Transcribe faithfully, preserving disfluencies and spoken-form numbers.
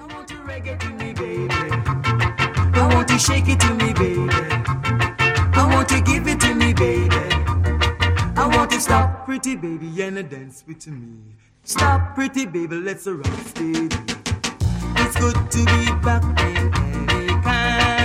want you reggae to me, baby. I want you shake it to me, baby. I want you give it to me, baby. I want you stop, pretty baby, and dance with me. Stop, pretty baby, let's rock steady. It's good to be back in any kind.